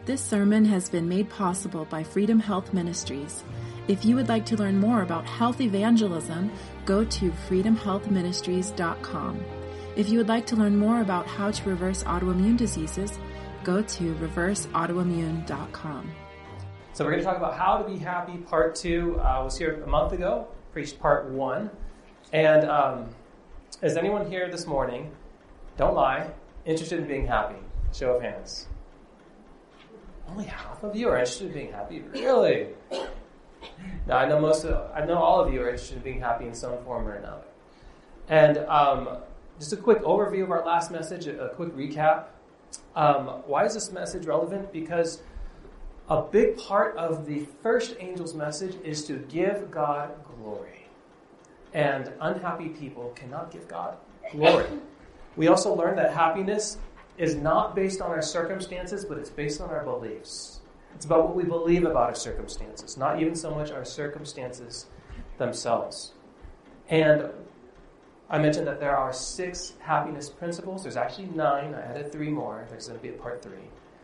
This sermon has been made possible by Freedom Health Ministries. If you would like to learn more about health evangelism, go to freedomhealthministries.com. If you would like to learn more about how to reverse autoimmune diseases, go to reverseautoimmune.com. So we're going to talk about how to be happy, part 2. I was here a month ago, preached part 1. And is anyone here this morning, don't lie, interested in being happy? Show of hands. Only half of you are interested in being happy? Really? Now, I know all of you are interested in being happy in some form or another. And just a quick overview of our last message, a quick recap. Why is this message relevant? Because a big part of the first angel's message is to give God glory. And unhappy people cannot give God glory. We also learned that happiness is not based on our circumstances, but it's based on our beliefs. It's about what we believe about our circumstances, not even so much our circumstances themselves. And I mentioned that there are 6 happiness principles. There's actually 9. I added 3 more. There's going to be a part 3.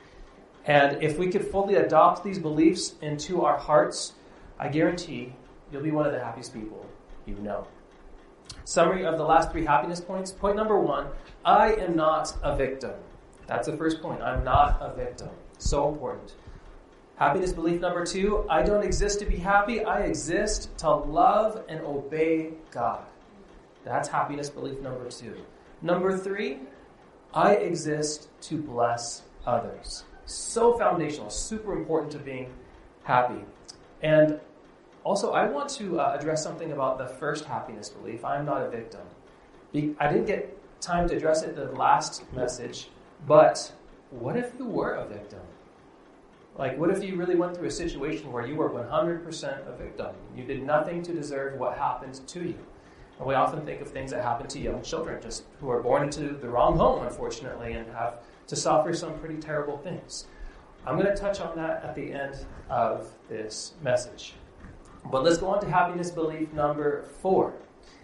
And if we could fully adopt these beliefs into our hearts, I guarantee you'll be one of the happiest people you know. Summary of the last 3 happiness points. Point number 1, I am not a victim. That's the first point. I'm not a victim. So important. Happiness belief number 2, I don't exist to be happy. I exist to love and obey God. That's happiness belief number 2. Number 3, I exist to bless others. So foundational, super important to being happy. And also, I want to address something about the first happiness belief. I'm not a victim. I didn't get time to address it in the last message, but what if you were a victim? Like, what if you really went through a situation where you were 100% a victim? You did nothing to deserve what happened to you. And we often think of things that happen to young children, just who are born into the wrong home, unfortunately, and have to suffer some pretty terrible things. I'm going to touch on that at the end of this message. But let's go on to happiness belief number 4.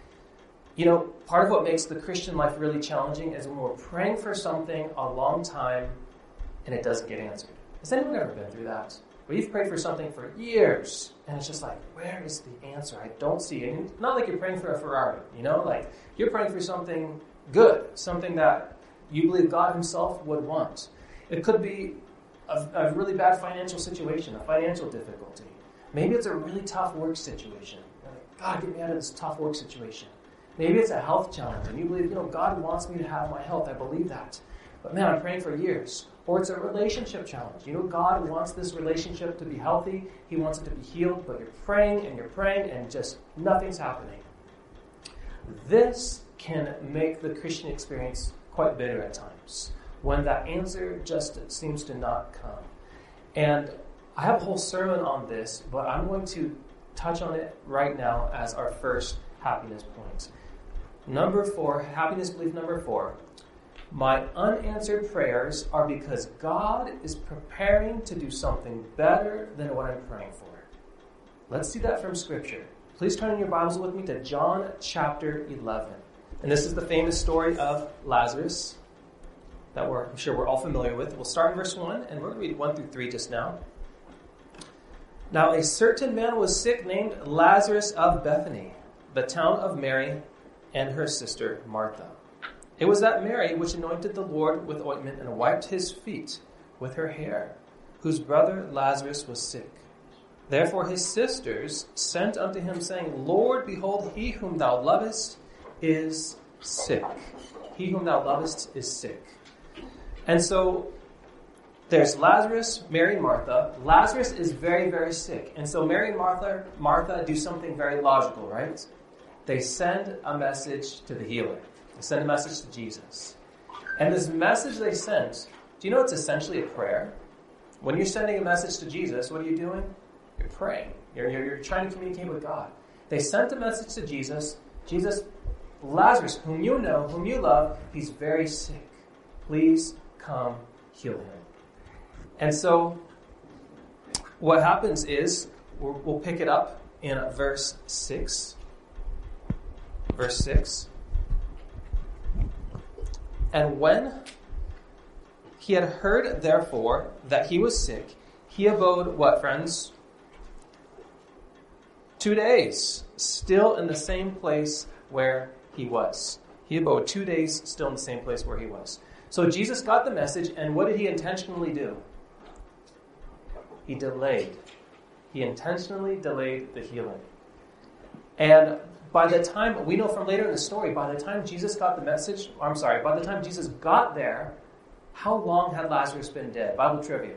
You know, part of what makes the Christian life really challenging is when we're praying for something a long time and it doesn't get answered. Has anyone ever been through that? Where you've prayed for something for years and it's just like, where is the answer? I don't see it. And not like you're praying for a Ferrari, you know? Like, you're praying for something good, something that you believe God himself would want. It could be a really bad financial situation, a financial difficulty. Maybe it's a really tough work situation. You're like, God, get me out of this tough work situation. Maybe it's a health challenge, and you believe, God wants me to have my health. I believe that. But man, I'm praying for years. Or it's a relationship challenge. God wants this relationship to be healthy. He wants it to be healed, but you're praying, and just nothing's happening. This can make the Christian experience quite bitter at times, when that answer just seems to not come. And I have a whole sermon on this, but I'm going to touch on it right now as our first happiness point. Number 4, happiness belief number 4. My unanswered prayers are because God is preparing to do something better than what I'm praying for. Let's see that from Scripture. Please turn in your Bibles with me to John chapter 11. And this is the famous story of Lazarus that I'm sure we're all familiar with. We'll start in verse 1, and we're going to read 1 through 3 just now. Now a certain man was sick named Lazarus of Bethany, the town of Mary and her sister Martha. It was that Mary which anointed the Lord with ointment and wiped his feet with her hair, whose brother Lazarus was sick. Therefore his sisters sent unto him, saying, Lord, behold, he whom thou lovest is sick. He whom thou lovest is sick. And so there's Lazarus, Mary, and Martha. Lazarus is very, very sick. And so Mary and Martha do something very logical, right? They send a message to the healer. They send a message to Jesus. And this message they sent, do you know it's essentially a prayer? When you're sending a message to Jesus, what are you doing? You're praying. You're trying to communicate with God. They sent a message to Jesus. Jesus, Lazarus, whom you know, whom you love, he's very sick. Please come heal him. And so what happens is, we'll pick it up in verse 6. Verse 6. And when he had heard, therefore, that he was sick. He abode, what, friends? 2 days, still in the same place where he was. He abode 2 days, still in the same place where he was. So Jesus got the message, and what did he intentionally do? He delayed. He intentionally delayed the healing. And by the time, we know from later in the story, by the time Jesus got the message, by the time Jesus got there, how long had Lazarus been dead? Bible trivia.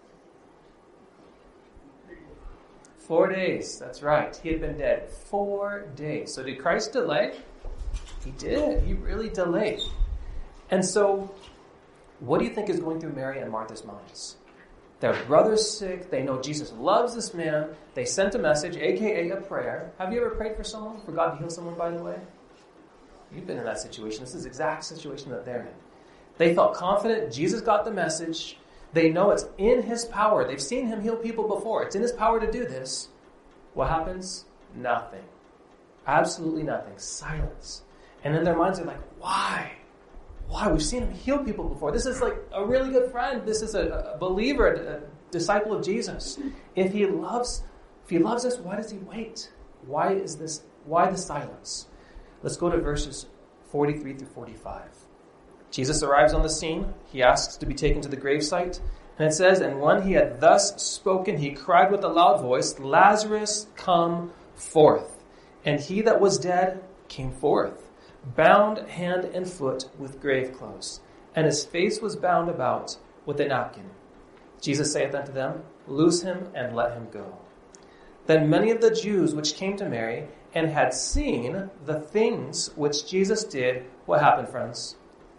4 days, that's right. He had been dead 4 days. So did Christ delay? He did. He really delayed. And so, what do you think is going through Mary and Martha's minds? Their brother's sick. They know Jesus loves this man. They sent a message, a.k.a. a prayer. Have you ever prayed for someone, for God to heal someone, by the way? You've been in that situation. This is the exact situation that they're in. They felt confident. Jesus got the message. They know it's in his power. They've seen him heal people before. It's in his power to do this. What happens? Nothing. Absolutely nothing. Silence. And in their minds, they're like, why? Why? We've seen him heal people before. This is like a really good friend. This is a believer, a disciple of Jesus. If he loves us, why does he wait? Why the silence? Let's go to verses 43 through 45. Jesus arrives on the scene. He asks to be taken to the gravesite. And it says, and when he had thus spoken, he cried with a loud voice, Lazarus, come forth. And he that was dead came forth, bound hand and foot with grave clothes, and his face was bound about with a napkin. Jesus saith unto them, loose him and let him go. Then many of the Jews which came to Mary and had seen the things which Jesus did, what happened, friends?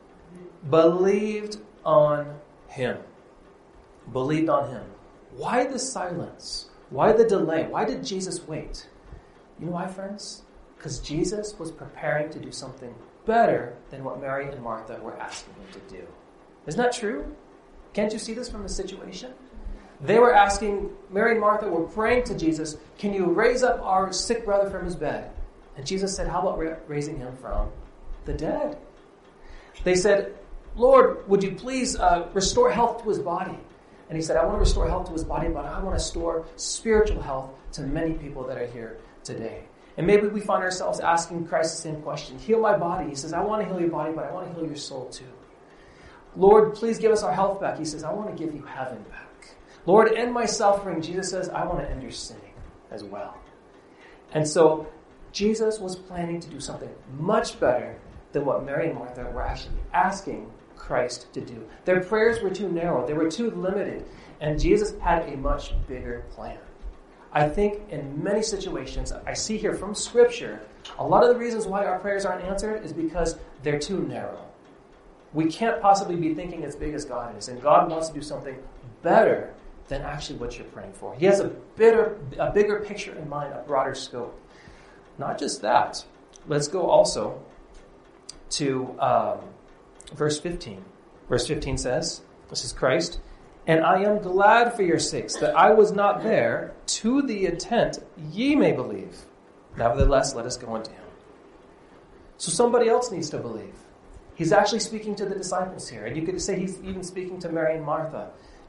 Believed on him. Believed on him. Why the silence? Why the delay? Why did Jesus wait? You know why, friends? Because Jesus was preparing to do something better than what Mary and Martha were asking him to do. Isn't that true? Can't you see this from the situation? They were asking, Mary and Martha were praying to Jesus, can you raise up our sick brother from his bed? And Jesus said, how about raising him from the dead? They said, Lord, would you please restore health to his body? And he said, I want to restore health to his body, but I want to restore spiritual health to many people that are here today. And maybe we find ourselves asking Christ the same question. Heal my body. He says, I want to heal your body, but I want to heal your soul too. Lord, please give us our health back. He says, I want to give you heaven back. Lord, end my suffering. Jesus says, I want to end your sinning as well. And so Jesus was planning to do something much better than what Mary and Martha were actually asking Christ to do. Their prayers were too narrow. They were too limited. And Jesus had a much bigger plan. I think in many situations, I see here from Scripture, a lot of the reasons why our prayers aren't answered is because they're too narrow. We can't possibly be thinking as big as God is, and God wants to do something better than actually what you're praying for. He has a bigger picture in mind, a broader scope. Not just that. Let's go also to verse 15. Verse 15 says, this is Christ, and I am glad for your sakes that I was not there, to the intent ye may believe. Nevertheless, let us go unto him. So somebody else needs to believe. He's actually speaking to the disciples here. And you could say he's even speaking to Mary and Martha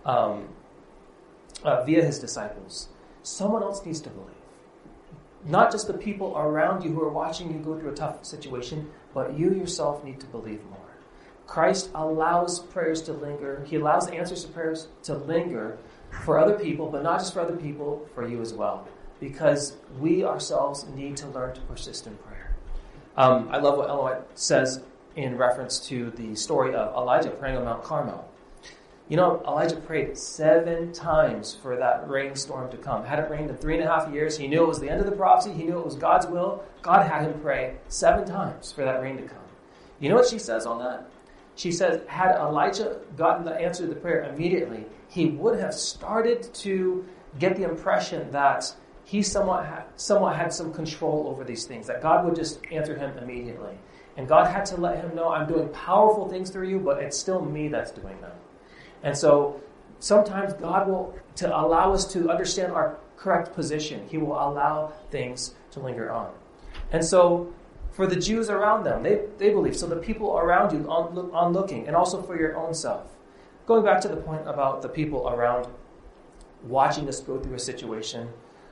via his disciples. Someone else needs to believe. Not just the people around you who are watching you go through a tough situation, but you yourself need to believe more. Christ allows prayers to linger. He allows answers to prayers to linger for other people, but not just for other people, for you as well. Because we ourselves need to learn to persist in prayer. I love what Ellen White says in reference to the story of Elijah praying on Mount Carmel. You know, Elijah prayed 7 times for that rainstorm to come. Had it rained in 3.5 years. He knew it was the end of the prophecy. He knew it was God's will. God had him pray 7 times for that rain to come. You know what she says on that? She says, had Elijah gotten the answer to the prayer immediately, he would have started to get the impression that he somewhat had some control over these things, that God would just answer him immediately. And God had to let him know, I'm doing powerful things through you, but it's still me that's doing them. And so sometimes God will, to allow us to understand our correct position, he will allow things to linger on. And so for the Jews around them, they believe. So the people around you on looking, and also for your own self. going back to the point about the people around watching us go through a situation,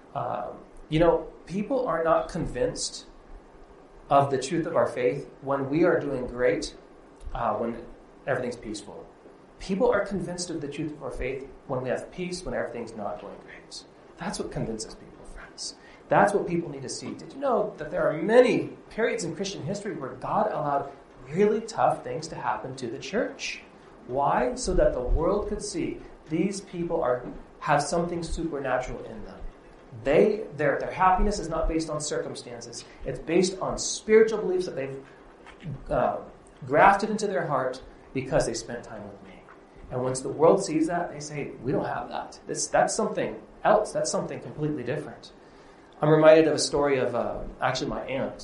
people are not convinced of the truth of our faith when we are doing great, when everything's peaceful. People are convinced of the truth of our faith when we have peace, when everything's not going great. That's what convinces people, friends. That's what people need to see. Did you know that there are many periods in Christian history where God allowed really tough things to happen to the church? Why? So that the world could see these people have something supernatural in them. Their happiness is not based on circumstances. It's based on spiritual beliefs that they've grafted into their heart because they spent time with me. And once the world sees that, they say, we don't have that. That's something else. That's something completely different. I'm reminded of a story of actually my aunt.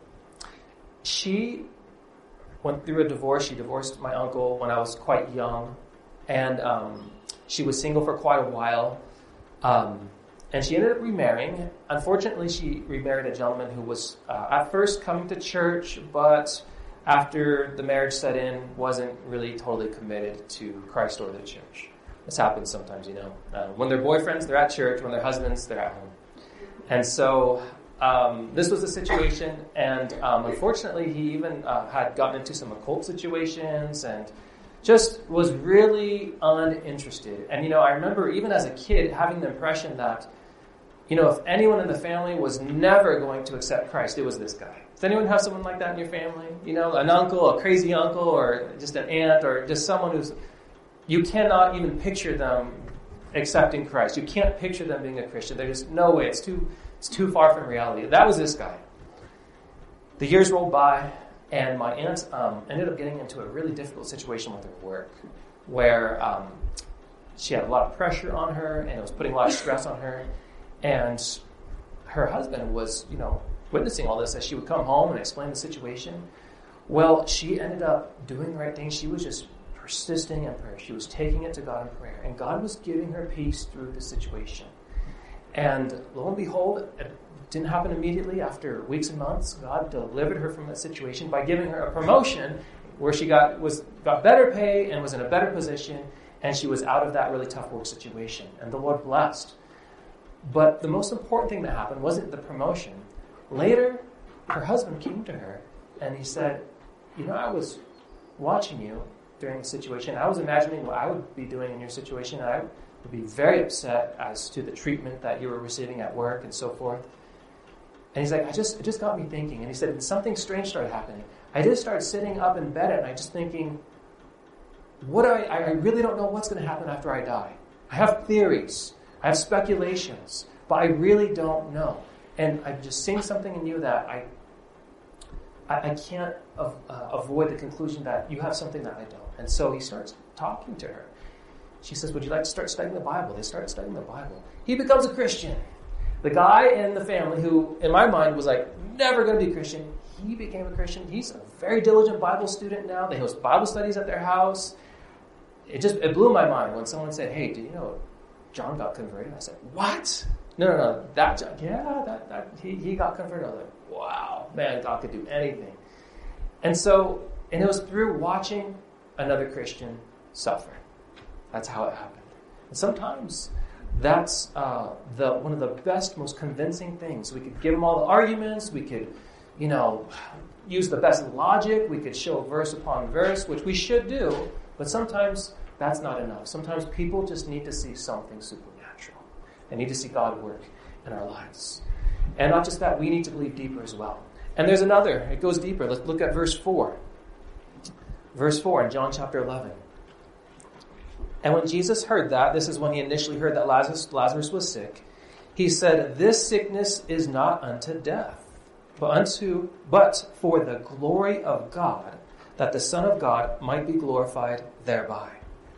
She went through a divorce. She divorced my uncle when I was quite young. And she was single for quite a while. And she ended up remarrying. Unfortunately, she remarried a gentleman who was at first coming to church, but after the marriage set in, wasn't really totally committed to Christ or the church. This happens sometimes, when they're boyfriends, they're at church. When they're husbands, they're at home. And so this was the situation. And unfortunately, he even had gotten into some occult situations and just was really uninterested. And, I remember even as a kid having the impression that, if anyone in the family was never going to accept Christ, it was this guy. Does anyone have someone like that in your family? An uncle, a crazy uncle, or just an aunt, or just someone you cannot even picture them accepting Christ. You can't picture them being a Christian. There's just no way. It's too far from reality. That was this guy. The years rolled by, and my aunt ended up getting into a really difficult situation with her work, where she had a lot of pressure on her, and it was putting a lot of stress on her. And her husband was, witnessing all this as she would come home and explain the situation. Well, she ended up doing the right thing. She was just persisting in prayer. She was taking it to God in prayer. And God was giving her peace through the situation. And lo and behold, it didn't happen immediately. After weeks and months, God delivered her from that situation by giving her a promotion where she got better pay and was in a better position. And she was out of that really tough work situation. And the Lord blessed. But the most important thing that happened wasn't the promotion. Later, her husband came to her and he said, I was watching you during the situation. I was imagining what I would be doing in your situation. And I would be very upset as to the treatment that you were receiving at work and so forth. And he's like, it just got me thinking. And he said, something strange started happening. I just started sitting up in bed at night just thinking, I really don't know what's going to happen after I die. I have theories. I have speculations, but I really don't know. And I'm just seeing something in you that I can't avoid the conclusion that you have something that I don't. And so he starts talking to her. She says, would you like to start studying the Bible? They start studying the Bible. He becomes a Christian. The guy in the family who, in my mind, was never going to be a Christian, he became a Christian. He's a very diligent Bible student now. They host Bible studies at their house. It blew my mind when someone said, hey, do you know John got converted? I said, what? No, that John, he got converted. I was like, wow, man, God could do anything. And it was through watching another Christian suffer. That's how it happened. And sometimes that's one of the best, most convincing things. We could give them all the arguments. We could, use the best logic. We could show verse upon verse, which we should do. But sometimes that's not enough. Sometimes people just need to see something supernatural. They need to see God work in our lives. And not just that, we need to believe deeper as well. And there's another. It goes deeper. Let's look at verse 4. Verse 4 in John chapter 11. And when Jesus heard that, this is when he initially heard that Lazarus was sick, he said, this sickness is not unto death, but for the glory of God, that the Son of God might be glorified thereby.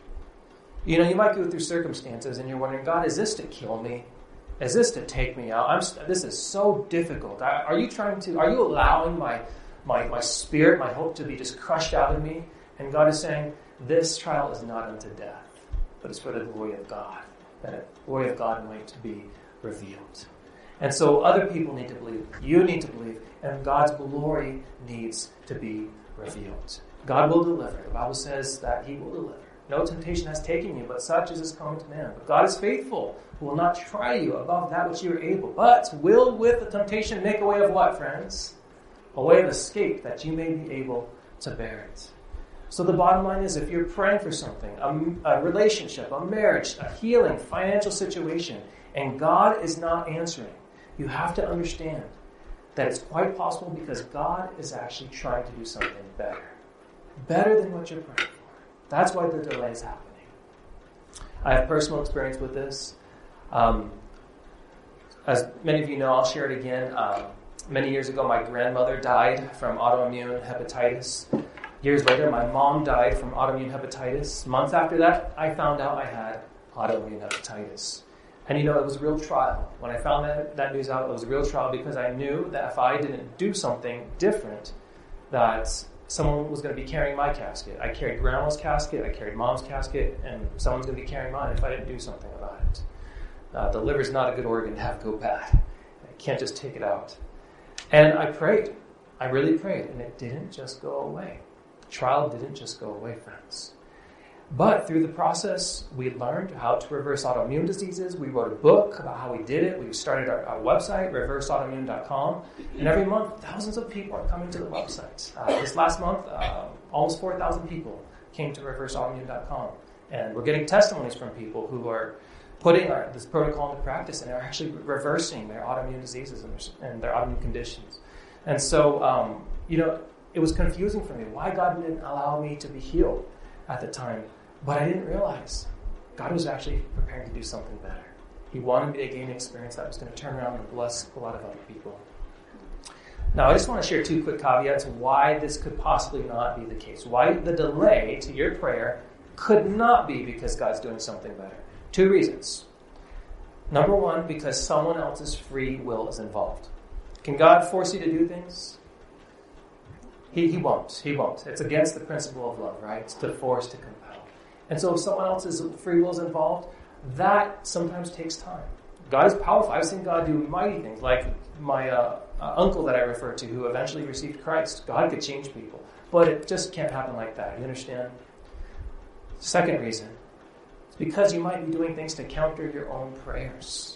You might go through circumstances and you're wondering, God, is this to kill me? Is this to take me out? This is so difficult. Are you allowing my spirit, my hope to be just crushed out of me? And God is saying, this trial is not unto death, but it's for the glory of God, that the glory of God might be revealed. And so other people need to believe, you need to believe, and God's glory needs to be revealed. God will deliver. The Bible says that he will deliver. No temptation has taken you, but such as is common to man. But God is faithful, who will not try you above that which you are able, but will with the temptation make a way of what, friends? A way of escape, that you may be able to bear it. So the bottom line is, if you're praying for something, a relationship, a marriage, a healing, financial situation, and God is not answering, you have to understand that it's quite possible because God is actually trying to do something better. Better than what you're praying for. That's why the delay is happening. I have personal experience with this. As many of you know, I'll share it again. Many years ago, my grandmother died from autoimmune hepatitis. Years later, my mom died from autoimmune hepatitis. Months after that, I found out I had autoimmune hepatitis. And it was a real trial. When I found that news out, it was a real trial because I knew that if I didn't do something different, that someone was going to be carrying my casket. I carried grandma's casket, I carried mom's casket, and someone's going to be carrying mine if I didn't do something about it. The liver's not a good organ to have go bad. I can't just take it out. And I prayed. I really prayed, and it didn't just go away. The trial didn't just go away, friends. But through the process, we learned how to reverse autoimmune diseases. We wrote a book about how we did it. We started our website, reverseautoimmune.com. And every month, thousands of people are coming to the website. This last month, almost 4,000 people came to reverseautoimmune.com. And we're getting testimonies from people who are putting this protocol into practice and are actually reversing their autoimmune diseases and their autoimmune conditions. And so, it was confusing for me why God didn't allow me to be healed at the time. But I didn't realize God was actually preparing to do something better. He wanted me to gain an experience that was going to turn around and bless a lot of other people. Now, I just want to share 2 quick caveats why this could possibly not be the case. Why the delay to your prayer could not be because God's doing something better. 2 reasons. Number 1, because someone else's free will is involved. Can God force you to do things? He won't. He won't. It's against the principle of love, right? It's to force, to compel. And so if someone else's free will is involved, that sometimes takes time. God is powerful. I've seen God do mighty things, like my uncle that I referred to who eventually received Christ. God could change people. But it just can't happen like that. You understand? Second reason, it's because you might be doing things to counter your own prayers.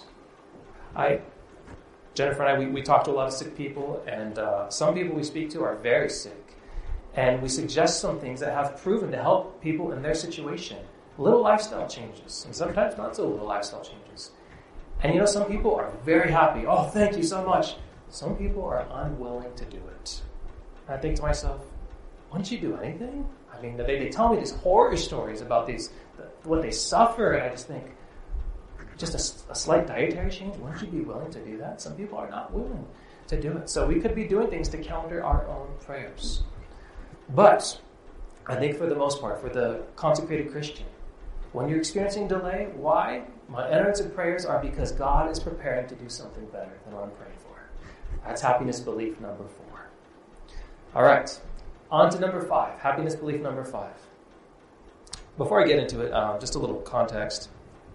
Jennifer and I, we talk to a lot of sick people, and some people we speak to are very sick. And we suggest some things that have proven to help people in their situation. Little lifestyle changes, and sometimes not so little lifestyle changes. And some people are very happy. Oh, thank you so much. Some people are unwilling to do it. And I think to myself, wouldn't you do anything? I mean, they tell me these horror stories about what they suffer, and I just think, just a slight dietary change, wouldn't you be willing to do that? Some people are not willing to do it. So we could be doing things to counter our own prayers. But I think for the most part, for the consecrated Christian, when you're experiencing delay, why? My unanswered prayers are because God is preparing to do something better than what I'm praying for. That's happiness belief number 4. All right, on to number 5, happiness belief number 5. Before I get into it, just a little context.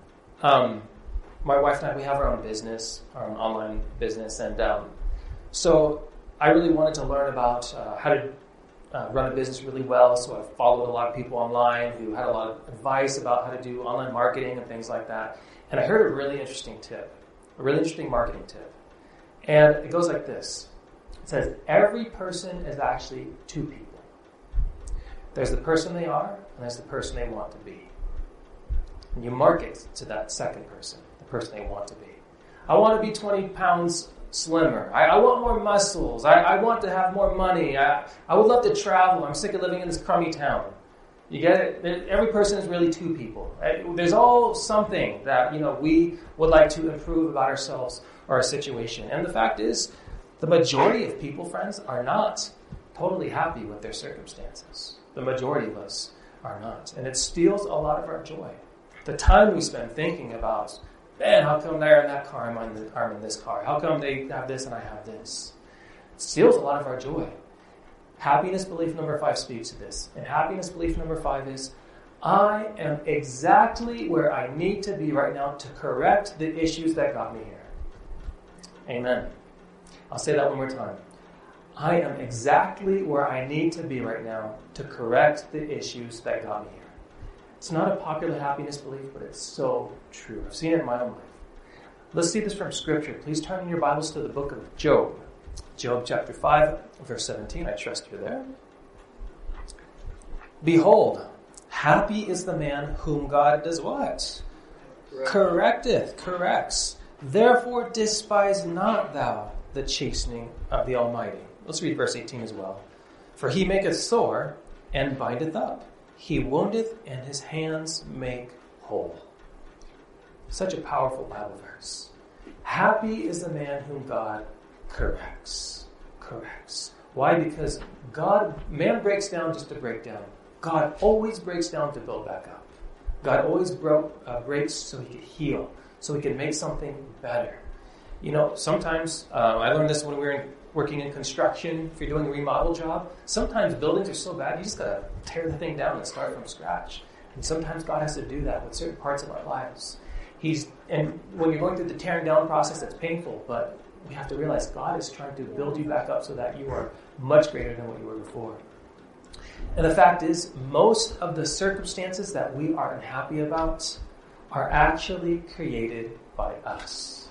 My wife and I, we have our own business, our own online business, and so I really wanted to learn about how to run a business really well, so I followed a lot of people online who had a lot of advice about how to do online marketing and things like that. And I heard a really interesting tip, a really interesting marketing tip. And it goes like this. It says, every person is actually 2 people. There's the person they are, and there's the person they want to be. And you market to that second person, the person they want to be. I want to be 20 pounds slimmer. I want more muscles. I want to have more money. I would love to travel. I'm sick of living in this crummy town. You get it? Every person is really 2 people. There's all something that we would like to improve about ourselves or our situation. And the fact is, the majority of people, friends, are not totally happy with their circumstances. The majority of us are not. And it steals a lot of our joy. The time we spend thinking about, man, how come they're in that car, I'm in this car? How come they have this and I have this? It steals a lot of our joy. Happiness belief number 5 speaks to this. And happiness belief number 5 is, I am exactly where I need to be right now to correct the issues that got me here. Amen. I'll say that one more time. I am exactly where I need to be right now to correct the issues that got me here. It's not a popular happiness belief, but it's so true. I've seen it in my own life. Let's see this from Scripture. Please turn in your Bibles to the book of Job. Job chapter 5, verse 17. I trust you're there. Behold, happy is the man whom God does what? Corrects. Therefore despise not thou the chastening of the Almighty. Let's read verse 18 as well. For he maketh sore and bindeth up. He woundeth and his hands make whole. Such a powerful Bible verse. Happy is the man whom God corrects. Why? Because man breaks down just to break down. God always breaks down to build back up. God always breaks so he can heal, so he can make something better. You know, sometimes, I learned this when we were working in construction. If you're doing a remodel job, sometimes buildings are so bad, you just got to tear the thing down and start from scratch. And sometimes God has to do that with certain parts of our lives. And when you're going through the tearing down process, it's painful, but we have to realize God is trying to build you back up so that you are much greater than what you were before. And the fact is, most of the circumstances that we are unhappy about are actually created by us.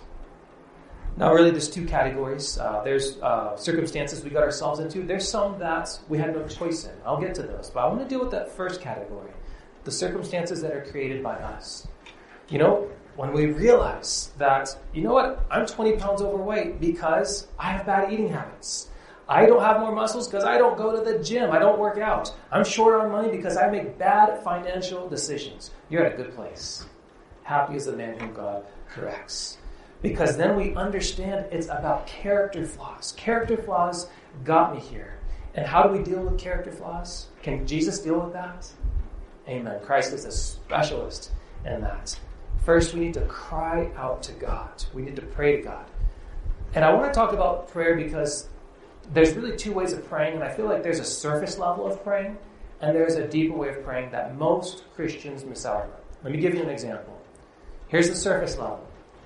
Now, really, there's two categories. There's circumstances we got ourselves into. There's some that we had no choice in. I'll get to those. But I want to deal with that first category, the circumstances that are created by us. You know, when we realize that, you know what, I'm 20 pounds overweight because I have bad eating habits. I don't have more muscles because I don't go to the gym. I don't work out. I'm short on money because I make bad financial decisions. You're at a good place. Happy is the man whom God corrects. Because then we understand it's about character flaws. Character flaws got me here. And how do we deal with character flaws? Can Jesus deal with that? Amen. Christ is a specialist in that. First, we need to cry out to God. We need to pray to God. And I want to talk about prayer because there's really two ways of praying, and I feel like there's a surface level of praying, and there's a deeper way of praying that most Christians miss out on. Let me give you an example. Here's the surface level.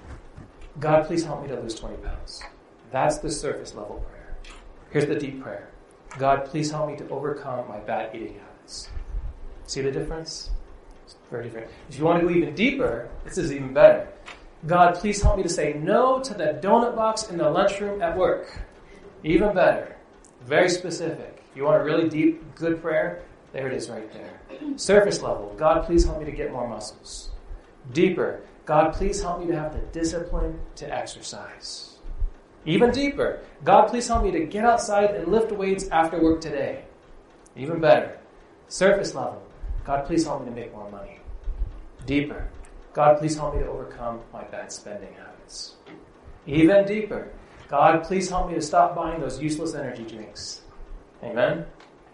God, please help me to lose 20 pounds. That's the surface level prayer. Here's the deep prayer. God, please help me to overcome my bad eating habits. See the difference? It's very different. If you want to go even deeper, this is even better. God, please help me to say no to the donut box in the lunchroom at work. Even better. Very specific. You want a really deep, good prayer? There it is right there. Surface level. God, please help me to get more muscles. Deeper. God, please help me to have the discipline to exercise. Even deeper. God, please help me to get outside and lift weights after work today. Even better. Surface level. God, please help me to make more money. Deeper. God, please help me to overcome my bad spending habits. Even deeper. God, please help me to stop buying those useless energy drinks. Amen?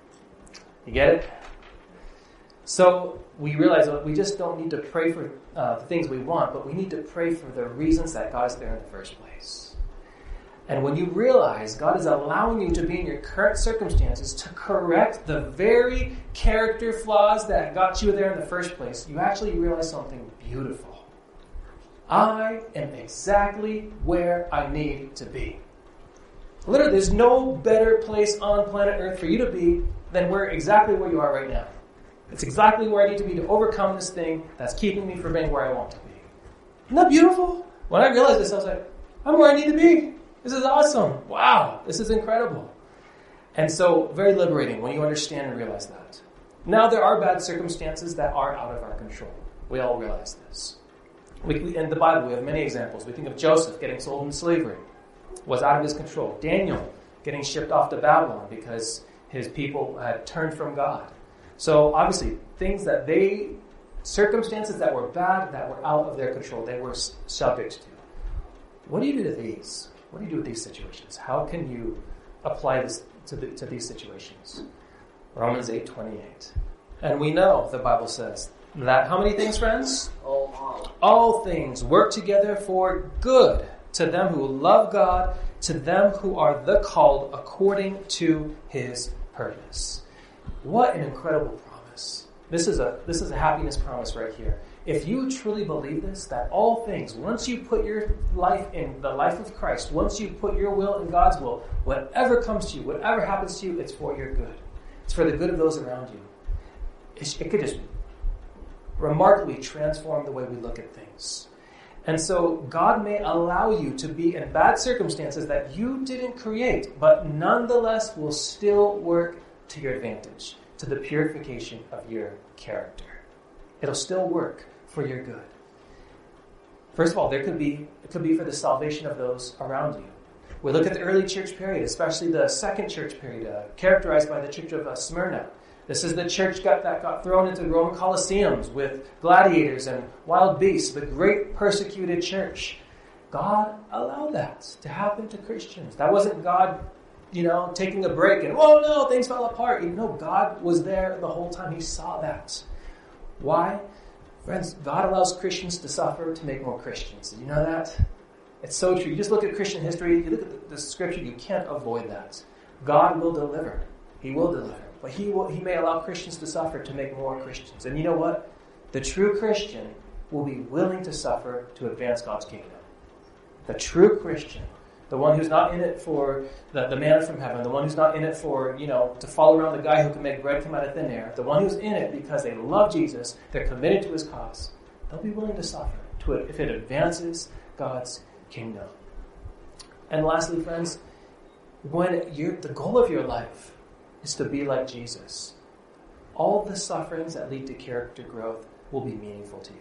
You get it? So we realize that we just don't need to pray for the things we want, but we need to pray for the reasons that God is there in the first place. And when you realize God is allowing you to be in your current circumstances to correct the very character flaws that got you there in the first place, you actually realize something beautiful. I am exactly where I need to be. Literally, there's no better place on planet Earth for you to be than exactly where you are right now. It's exactly where I need to be to overcome this thing that's keeping me from being where I want to be. Isn't that beautiful? When I realized this, I was like, I'm where I need to be. This is awesome. Wow, this is incredible. And so, very liberating when you understand and realize that. Now, there are bad circumstances that are out of our control. We all realize this. In the Bible, we have many examples. We think of Joseph getting sold into slavery. Was out of his control. Daniel getting shipped off to Babylon because his people had turned from God. So obviously, circumstances that were bad, that were out of their control, they were subject to. What do you do to these? What do you do with these situations? How can you apply this to these situations? Romans 8:28. And we know, the Bible says, that how many things, friends? All things work together for good to them who love God, to them who are the called according to his purpose. What an incredible promise. This is a happiness promise right here. If you truly believe this, that all things, once you put your life in the life of Christ, once you put your will in God's will, whatever comes to you, whatever happens to you, it's for your good. It's for the good of those around you. It could just remarkably transform the way we look at things. And so God may allow you to be in bad circumstances that you didn't create, but nonetheless will still work to your advantage, to the purification of your character. It'll still work for your good. First of all, it could be for the salvation of those around you. We look at the early church period, especially the second church period, characterized by the church of Smyrna. This is the church that got thrown into the Roman Colosseums with gladiators and wild beasts, the great persecuted church. God allowed that to happen to Christians. That wasn't God, taking a break and, oh no, things fell apart. God was there the whole time. He saw that. Why? Friends, God allows Christians to suffer to make more Christians. Did you know that? It's so true. You just look at Christian history, you look at the scripture, you can't avoid that. God will deliver. He will deliver. But he may allow Christians to suffer to make more Christians. And you know what? The true Christian will be willing to suffer to advance God's kingdom. The true Christian, the one who's not in it for the manna from heaven, the one who's not in it for, to follow around the guy who can make bread come out of thin air, the one who's in it because they love Jesus, they're committed to his cause, they'll be willing to suffer if it advances God's kingdom. And lastly, friends, when the goal of your life is to be like Jesus, all the sufferings that lead to character growth will be meaningful to you.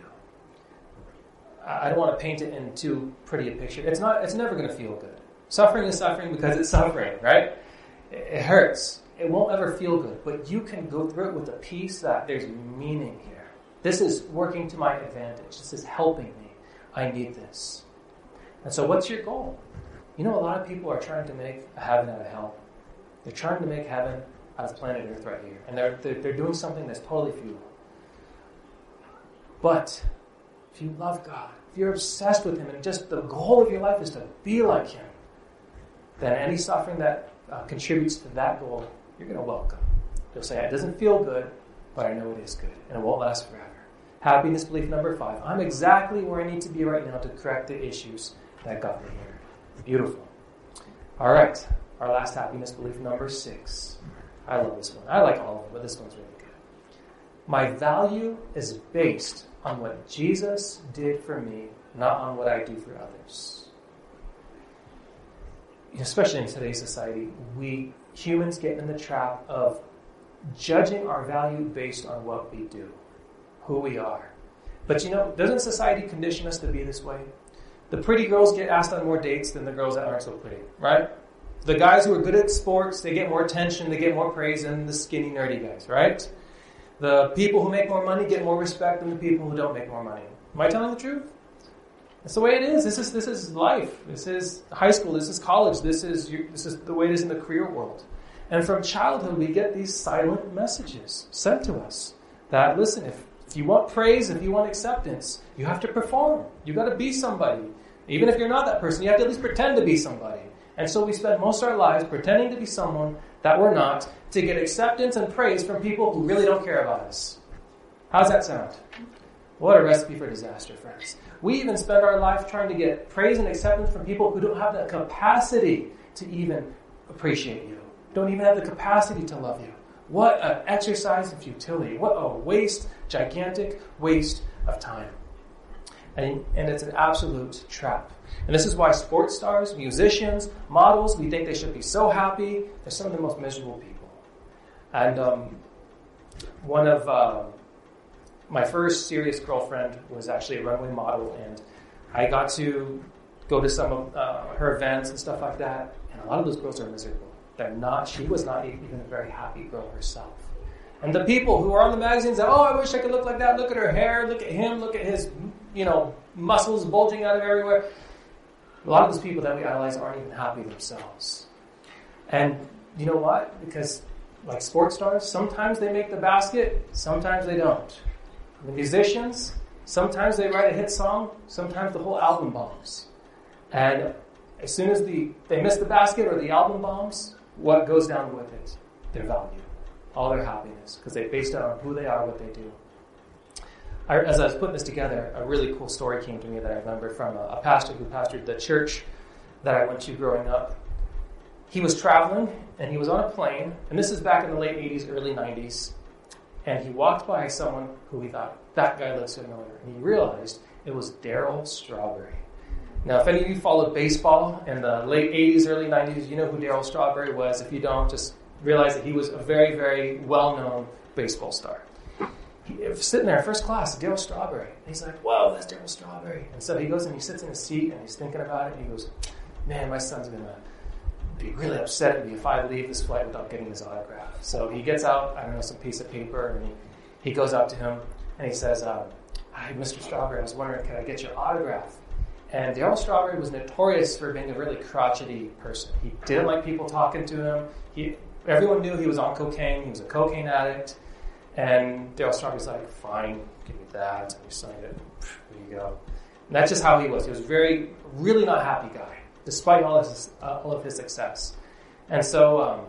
I don't want to paint it in too pretty a picture. It's never going to feel good. Suffering is suffering because it's suffering, right? It hurts. It won't ever feel good, but you can go through it with a peace that there's meaning here. This is working to my advantage. This is helping me. I need this. And so what's your goal? A lot of people are trying to make a heaven out of hell. They're trying to make heaven out of planet Earth right here. And they're doing something that's totally futile. But if you love God, if you're obsessed with Him, and just the goal of your life is to be like Him, then any suffering that contributes to that goal, you're going to welcome. You'll say, it doesn't feel good, but I know it is good, and it won't last forever. Happiness belief number 5. I'm exactly where I need to be right now to correct the issues that got me here. Beautiful. All right. Our last happiness belief, number 6. I love this one. I like all of them, but this one's really good. My value is based on what Jesus did for me, not on what I do for others. Especially in today's society, we humans get in the trap of judging our value based on what we do, who we are. But doesn't society condition us to be this way? The pretty girls get asked on more dates than the girls that aren't so pretty, right? The guys who are good at sports, they get more attention, they get more praise than the skinny, nerdy guys, right? The people who make more money get more respect than the people who don't make more money. Am I telling the truth? That's the way it is. This is life. This is high school. This is college. This is the way it is in the career world. And from childhood, we get these silent messages sent to us that, listen, if you want praise, if you want acceptance, you have to perform. You got to be somebody. Even if you're not that person, you have to at least pretend to be somebody. And so we spend most of our lives pretending to be someone that we're not to get acceptance and praise from people who really don't care about us. How's that sound? What a recipe for disaster, friends. We even spend our life trying to get praise and acceptance from people who don't have the capacity to even appreciate you, don't even have the capacity to love you. What an exercise in futility. What a waste, gigantic waste of time. And it's an absolute trap. And this is why sports stars, musicians, models, we think they should be so happy. They're some of the most miserable people. And one of my first serious girlfriend was actually a runway model, and I got to go to some of her events and stuff like that. And a lot of those girls are miserable. She was not even a very happy girl herself. And the people who are on the magazines that, I wish I could look like that. Look at her hair. Look at him. Look at his, muscles bulging out of everywhere. A lot of those people that we idolize aren't even happy themselves. And you know what? Because like sports stars, sometimes they make the basket, sometimes they don't. The musicians, sometimes they write a hit song, sometimes the whole album bombs. And as soon as they miss the basket or the album bombs, what goes down with it? Their value, all their happiness, because they based it on who they are, what they do. As I was putting this together, a really cool story came to me that I remember from a pastor who pastored the church that I went to growing up. He was traveling, and he was on a plane, and this is back in the late 80s, early 90s, And he walked by someone who he thought, that guy looks familiar. And he realized it was Darryl Strawberry. Now, if any of you followed baseball in the late 80s, early 90s, you know who Darryl Strawberry was. If you don't, just realize that he was a very, very well-known baseball star. He was sitting there in first class, Darryl Strawberry. And he's like, whoa, that's Darryl Strawberry. And so he goes and he sits in his seat and he's thinking about it. And he goes, man, my son's going to be really upset at me if I leave this flight without getting his autograph. So he gets out, I don't know, some piece of paper, and he goes up to him and he says, hi, Mr. Strawberry, I was wondering, can I get your autograph? And Darryl Strawberry was notorious for being a really crotchety person. He didn't like people talking to him. Everyone knew he was on cocaine. He was a cocaine addict. And Darryl Strawberry's like, fine, give me that. And he signed it. There you go. And that's just how he was. He was really not happy guy, despite all of his success. And so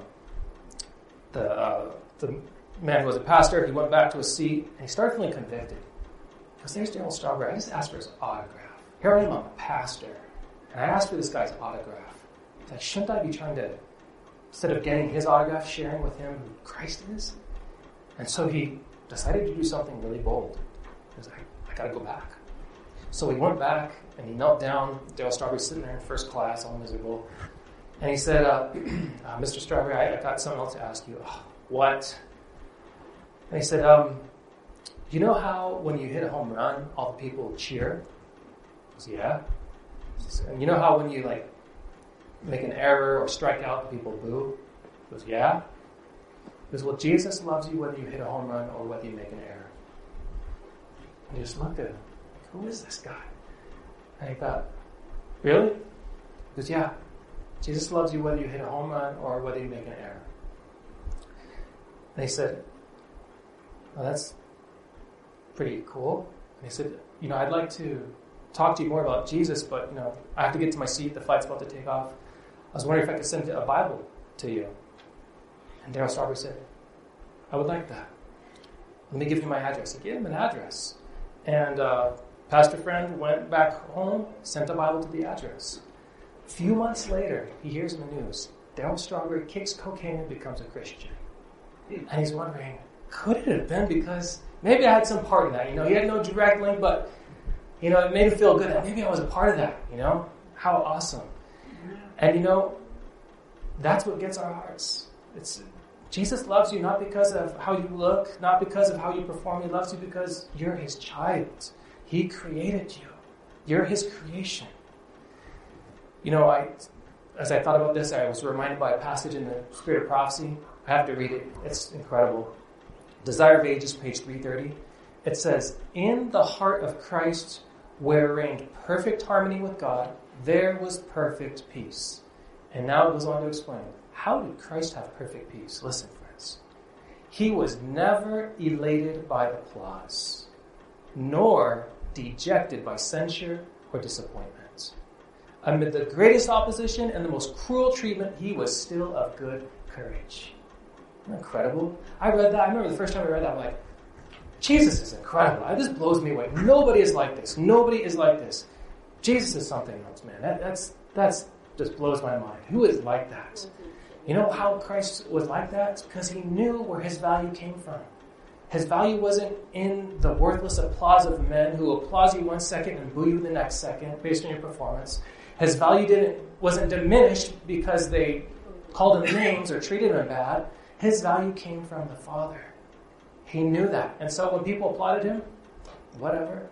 the man who was a pastor, he went back to his seat, and he started feeling convicted. Because there's Darryl Strawberry. I just asked for his autograph. Here I am, I'm a pastor, and I asked for this guy's autograph. He's like, shouldn't I be trying to, instead of getting his autograph, sharing with him who Christ is? And so he decided to do something really bold. He was like, I got to go back. So he went back, and he knelt down. Darryl Strawberry sitting there in first class, all miserable. And he said, Mr. Strawberry, I got something else to ask you. What? And he said, you know how when you hit a home run, all the people cheer? He goes, yeah. And you know how when you make an error or strike out, the people boo? He goes, yeah. He goes, well, Jesus loves you whether you hit a home run or whether you make an error. And he just looked at him. Who is this guy? And he thought, really? He goes, yeah. Jesus loves you whether you hit a home run or whether you make an error. And he said, well, that's pretty cool. And he said, I'd like to talk to you more about Jesus, but, I have to get to my seat. The flight's about to take off. I was wondering if I could send a Bible to you. And Darryl Strawberry said, I would like that. Let me give you my address. He gave him an address. And pastor friend went back home, sent a Bible to the address. A few months later, he hears in the news, Darryl Strawberry kicks cocaine and becomes a Christian. And he's wondering, could it have been because maybe I had some part in that? He had no direct link, but, it made him feel good that maybe I was a part of that, How awesome. And, that's what gets our hearts. Jesus loves you not because of how you look, not because of how you perform. He loves you because you're his child. He created you. You're his creation. As I thought about this, I was reminded by a passage in the Spirit of Prophecy. I have to read it. It's incredible. Desire of Ages, page 330. It says, in the heart of Christ, where reigned perfect harmony with God, there was perfect peace. And now it goes on to explain, how did Christ have perfect peace? Listen, friends. He was never elated by applause, nor dejected by censure or disappointment. Amid the greatest opposition and the most cruel treatment, he was still of good courage. Isn't that incredible? I read that. I remember the first time I read that, I'm like, Jesus is incredible. This blows me away. Nobody is like this. Nobody is like this. Jesus is something else, man. That's just blows my mind. Who is like that? You know how Christ was like that? It's because he knew where his value came from. His value wasn't in the worthless applause of men who applaud you 1 second and boo you the next second based on your performance. His value wasn't diminished because they called him names or treated him bad. His value came from the Father. He knew that. And so when people applauded him, whatever,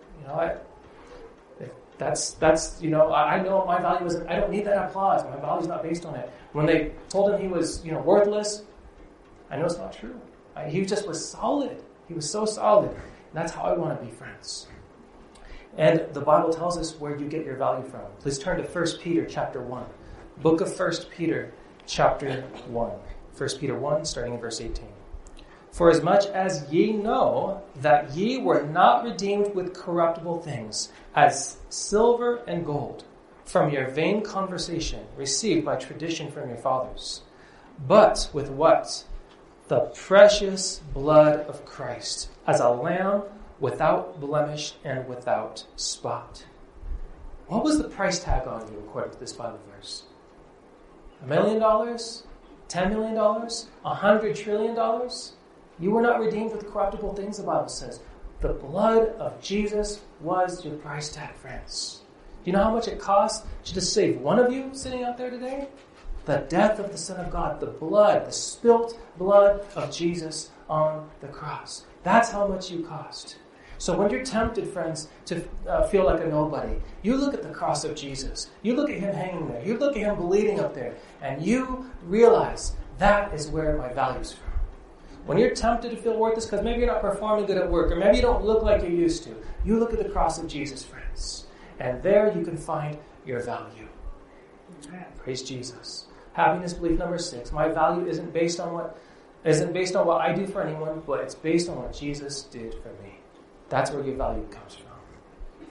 I know my value isn't, I don't need that applause. My value is not based on it. When they told him he was, worthless, I know it's not true. He just was solid. He was so solid. And that's how I want to be, friends. And the Bible tells us where you get your value from. Please turn to 1 Peter chapter 1. Book of 1 Peter chapter 1. 1 Peter 1, starting in verse 18. For as much as ye know that ye were not redeemed with corruptible things, as silver and gold, from your vain conversation received by tradition from your fathers, but with what? The precious blood of Christ, as a lamb without blemish and without spot. What was the price tag on you according to this Bible verse? $1 million? $10 million? $100 trillion? You were not redeemed with corruptible things, the Bible says. The blood of Jesus was your price tag, friends. Do you know how much it costs to just save one of you sitting out there today? The death of the Son of God, the blood, the spilt blood of Jesus on the cross. That's how much you cost. So when you're tempted, friends, to feel like a nobody, you look at the cross of Jesus. You look at him hanging there. You look at him bleeding up there. And you realize that is where my value's from. When you're tempted to feel worthless because maybe you're not performing good at work or maybe you don't look like you used to, you look at the cross of Jesus, friends. And there you can find your value. Praise Jesus. Happiness belief number 6. My value isn't based on what I do for anyone, but it's based on what Jesus did for me. That's where your value comes from.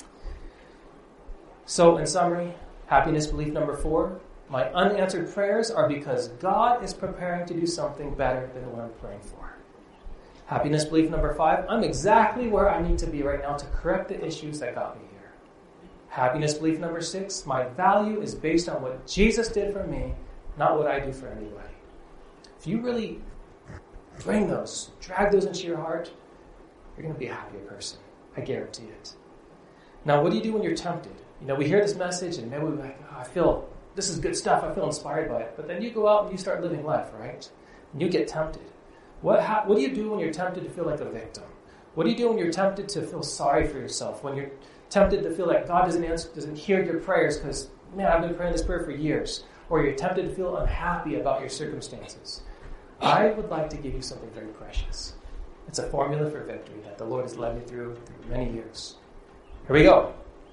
So, in summary, happiness belief number 4. My unanswered prayers are because God is preparing to do something better than what I'm praying for. Happiness belief number 5. I'm exactly where I need to be right now to correct the issues that got me here. Happiness belief number 6. My value is based on what Jesus did for me, not what I do for anybody. If you really drag those into your heart, you're going to be a happier person. I guarantee it. Now, what do you do when you're tempted? We hear this message and maybe we're like, I feel this is good stuff. I feel inspired by it. But then you go out and you start living life, right? And you get tempted. What do you do when you're tempted to feel like a victim? What do you do when you're tempted to feel sorry for yourself? When you're tempted to feel like God doesn't hear your prayers because, man, I've been praying this prayer for years. Or you're tempted to feel unhappy about your circumstances. I would like to give you something very precious. It's a formula for victory that the Lord has led me through many years. Here we go.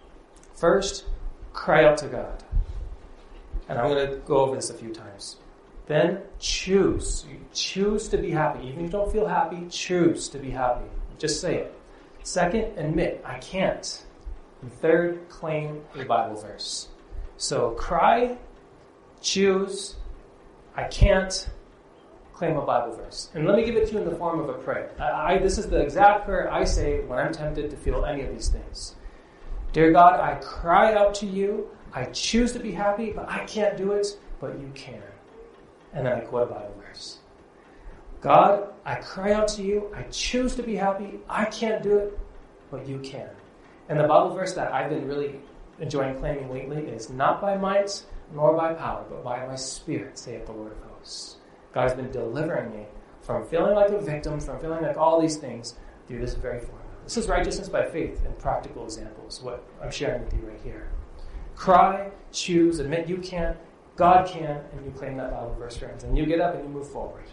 First, cry out to God. And I'm going to go over this a few times. Then choose. You choose to be happy. Even if you don't feel happy, choose to be happy. Just say it. Second, admit, I can't. And third, claim a Bible verse. So cry, choose, I can't, claim a Bible verse. And let me give it to you in the form of a prayer. This is the exact prayer I say when I'm tempted to feel any of these things. Dear God, I cry out to you. I choose to be happy, but I can't do it, but you can. And then I quote a Bible verse. God, I cry out to you. I choose to be happy. I can't do it, but you can. And the Bible verse that I've been really enjoying claiming lately is not by might nor by power, but by my Spirit, saith the Lord of hosts. God has been delivering me from feeling like a victim, from feeling like all these things through this very formula. This is righteousness by faith in practical examples, what I'm sharing with you right here. Cry, choose, admit you can't, God can, and you claim that Bible verse, friends. And you get up and you move forward.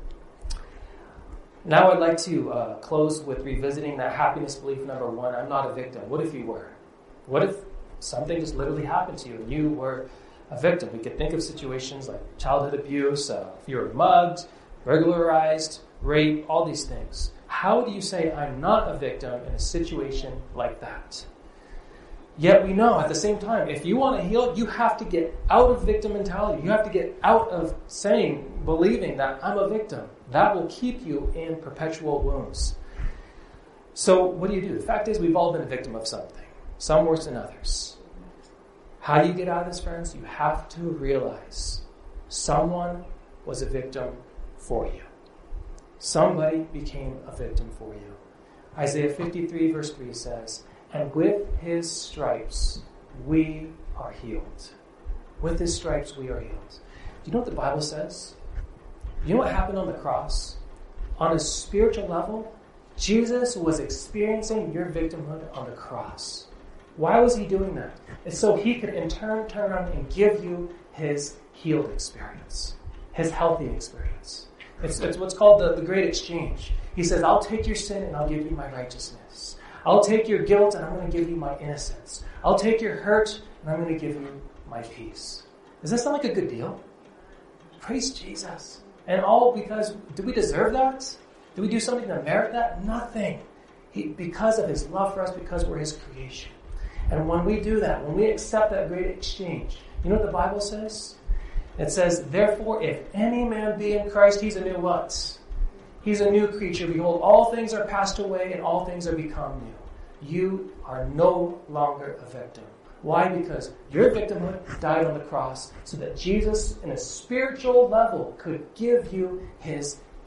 Now I'd like to close with revisiting that happiness belief number 1. I'm not a victim. What if you were? What if something just literally happened to you and you were a victim? We could think of situations like childhood abuse, if you were mugged, burglarized, rape, all these things. How do you say I'm not a victim in a situation like that? Yet we know at the same time, if you want to heal, you have to get out of victim mentality. You have to get out of believing that I'm a victim. That will keep you in perpetual wounds. So what do you do? The fact is, we've all been a victim of something, some worse than others. How do you get out of this, friends? You have to realize someone was a victim for you. Somebody became a victim for you. Isaiah 53 verse 3 says, and with his stripes we are healed. With his stripes we are healed. Do you know what the Bible says? You know what happened on the cross? On a spiritual level, Jesus was experiencing your victimhood on the cross. Why was he doing that? It's so he could in turn around and give you his healed experience, his healthy experience. It's what's called the great exchange. He says, I'll take your sin and I'll give you my righteousness. I'll take your guilt and I'm going to give you my innocence. I'll take your hurt and I'm going to give you my peace. Does that sound like a good deal? Praise Jesus. And all because, do we deserve that? Do we do something to merit that? Nothing. Because of his love for us, because we're his creation. And when we do that, when we accept that great exchange, you know what the Bible says? It says, therefore, if any man be in Christ, he's a new what? He's a new creature. Behold, all things are passed away and all things are become new. You are no longer a victim. Why? Because your victimhood died on the cross so that Jesus, in a spiritual level, could give you his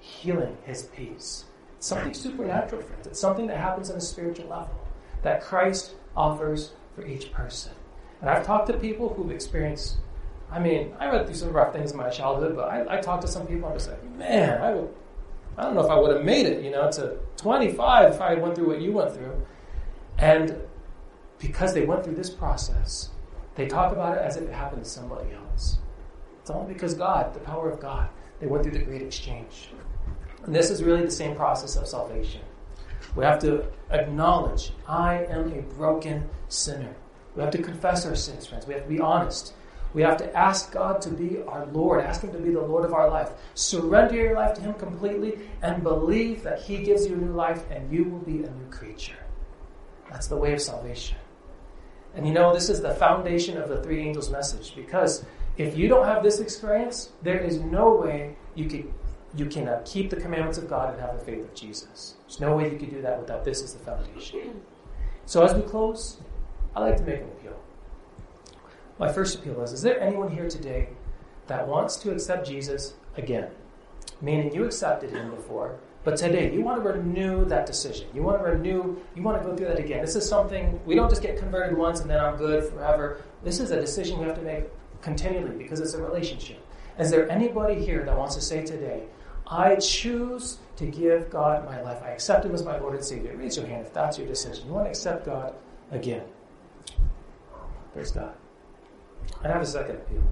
healing, his peace. It's something supernatural, friends. It's something that happens on a spiritual level that Christ offers for each person. And I've talked to people who've experienced, I went through some rough things in my childhood, but I talked to some people, I'm just like, man, I don't know if I would have made it, to 25 if I went through what you went through. And because they went through this process, they talk about it as if it happened to somebody else. It's all because God, the power of God, they went through the great exchange. And this is really the same process of salvation. We have to acknowledge, I am a broken sinner. We have to confess our sins, friends. We have to be honest. We have to ask God to be our Lord. Ask Him to be the Lord of our life. Surrender your life to Him completely and believe that He gives you a new life and you will be a new creature. That's the way of salvation. And this is the foundation of the three angels' message, because if you don't have this experience, there is no way you can keep the commandments of God and have the faith of Jesus. There's no way you can do that without this as the foundation. So as we close, I'd like to make an appeal. My first appeal is there anyone here today that wants to accept Jesus again? Meaning you accepted Him before, but today you want to renew that decision. You want to go through that again. This is something, we don't just get converted once and then I'm good forever. This is a decision we have to make continually because it's a relationship. Is there anybody here that wants to say today, I choose to give God my life. I accept Him as my Lord and Savior. Raise your hand if that's your decision. You want to accept God again. Praise God. I have a second appeal.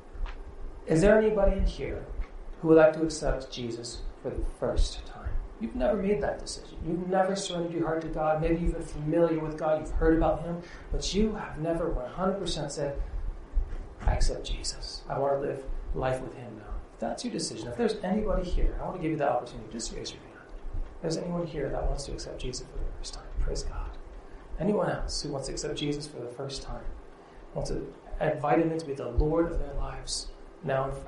Is there anybody in here who would like to accept Jesus for the first time? You've never made that decision. You've never surrendered your heart to God. Maybe you've been familiar with God. You've heard about Him. But you have never 100% said, I accept Jesus. I want to live life with Him now. If that's your decision, if there's anybody here, I want to give you the opportunity. Just raise your hand. If there's anyone here that wants to accept Jesus for the first time, praise God. Anyone else who wants to accept Jesus for the first time, wants to invite Him in to be the Lord of their lives, now and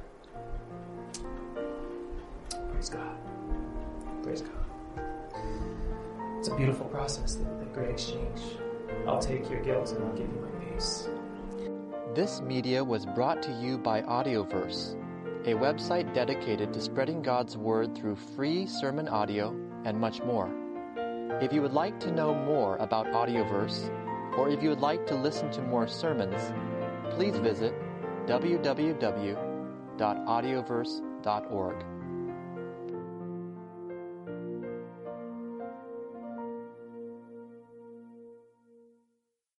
forever. Praise God. Praise God. It's a beautiful process, the great exchange. I'll take your guilt and I'll give you my peace. This media was brought to you by Audioverse, a website dedicated to spreading God's Word through free sermon audio and much more. If you would like to know more about Audioverse, or if you would like to listen to more sermons, please visit www.audioverse.org.